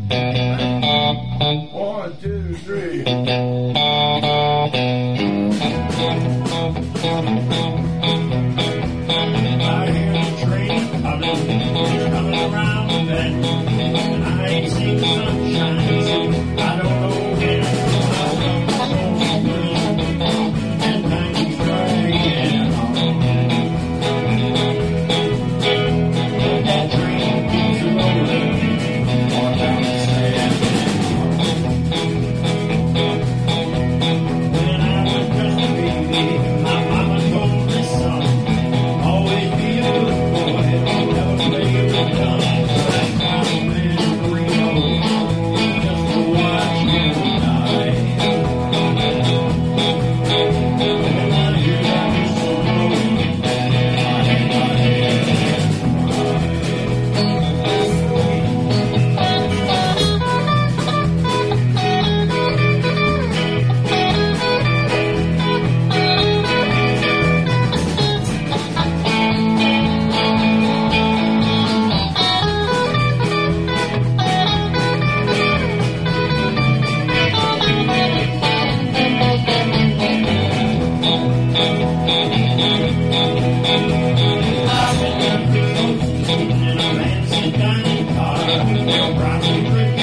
One, two, three. I hear the train coming around the bend, and I ain't seen the sunshine, so I don't know when I'll come and time's dragging on. But that train keeps rolling on down the sand. When I was just a baby, my mama told me, son, always be a good boy, never play with guns. Like Cowman in Rio, just to watch him die. And I hear that whistle blowing, my in a fancy dining car, they'll probably drink